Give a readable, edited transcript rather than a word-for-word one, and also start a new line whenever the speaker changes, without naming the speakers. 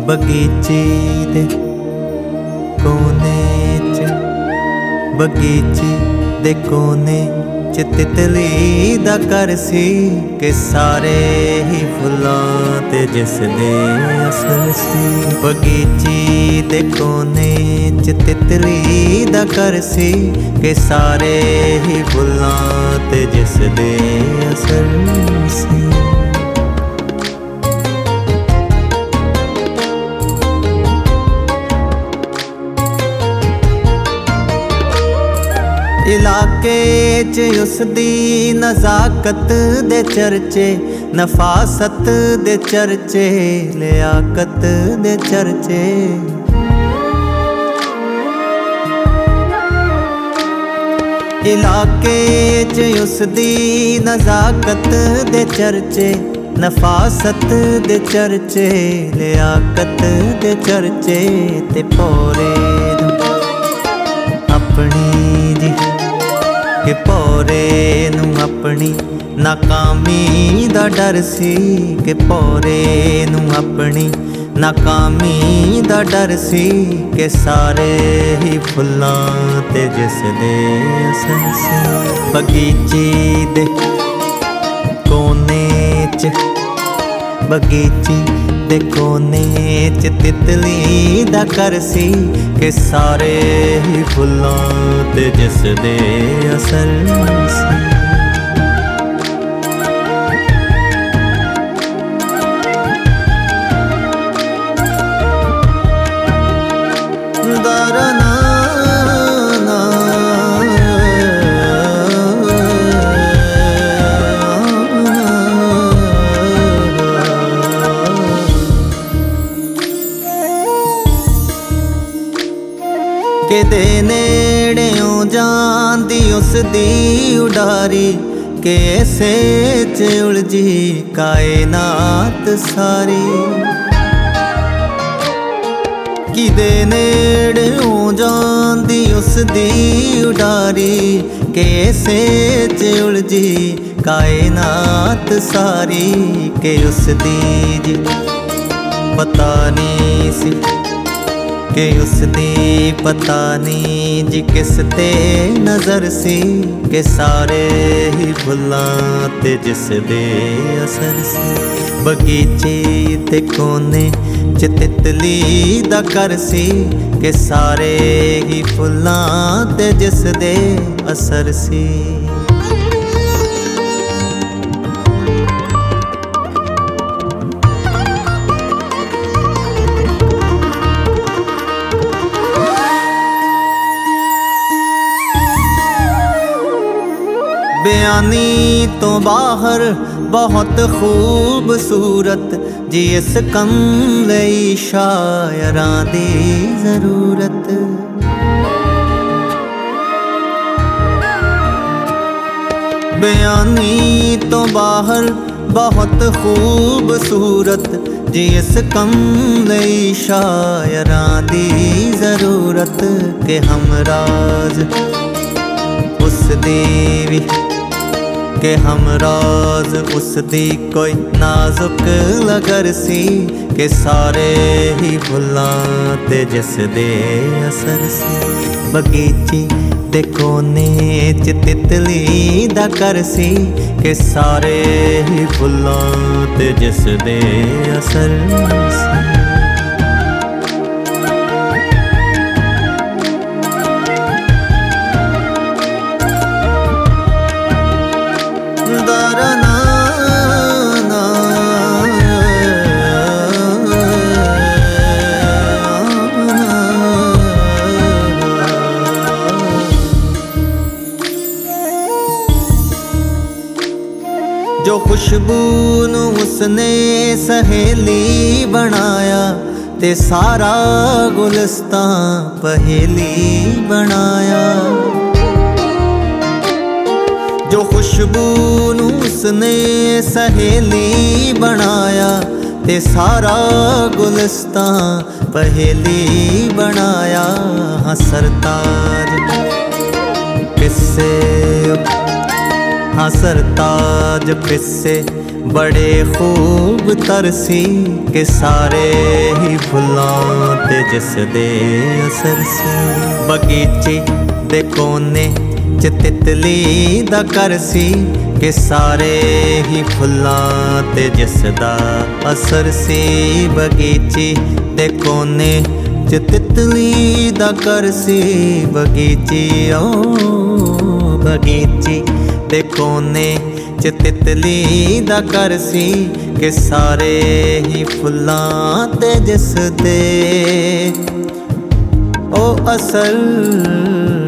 बगीचे दे कोने च, बगीचे दे कोने च तितली दा घर सी के सारे ही फुल्लां ते जिसदे असर सी। बगीचे दे कोने च तितली दा घर सी के सारे ही फुल्लां ते जिसदे असर सी। इलाके च उसदी नज़ाकत दे चर्चे, नफासत दे चर्चे, लियाकत दे चर्चे। इलाके च उसदी नज़ाकत दे चर्चे, नफासत दे चर्चे, लियाकत दे चर्चे। ते पोरे अपनी जी के पोरे नूं अपनी नाकामी दा डर सी, के पोरे नूं अपनी नाकामी दा डर सी के सारे ही फुल्लां ते जिसदे असर सी। बगीचे दे कोने च, बगीचे दे कोने च तितली दा घर सी के सारे ही फुल्लां ते जिसदे असर सी। दारना के दे नेड़ेओं जांदी उसदी उडारी, के ऐसे च उलझी कायनात सारी। कि दे नेड़ेओं जांदी उसदी उडारी, के ऐसे च उलझी कायनात सारी। के उसदी जी पता नहीं सी, के उसदी पता नहीं जी किस ते नज़र सी के सारे ही फुल्लां ते जिसदे असर सी। बगीचे दे कोने च तितली दा घर सी के सारे ही फुल्लां ते जिसदे असर सी। बयानी तो बाहर बहुत खूबसूरत जी इस कम लई शायरां दी ज़रूरत। बयानी तो बाहर बहुत खूबसूरत जी इस कम लई शायरां दी ज़रूरत। के हमराज उसदी भी के हमराज उसदी कोई नाजुक लगर सी के सारे ही फुल्लां ते जिसदे असर सी। बगीचे दे कोने च तितली दा घर सी के सारे ही फुल्लां ते जिसदे असर सी। जो खुशबू नू उसने सहेली बनाया ते सारा गुलिस्तान पहेली बनाया। जो खुशबू नू उसने सहेली बनाया ते सारा गुलिस्तान पहेली बनाया। हाँ सरताज किस्से हाँ सरताज किस्से बड़े खूब तरसी कि सारे ही फुल्लां ते जिस दे असर सी। बगीचे दे कोने च तितली दा घर सी कि सारे ही फुल्लां ते जिस दा असर सी। बगीचे दे कोने च तितली दा घर सी। बगीचे ओ बगीचे दे कोने च तितली दा घर सी कि सारे ही फुल्लां ते जिस दे ओ असर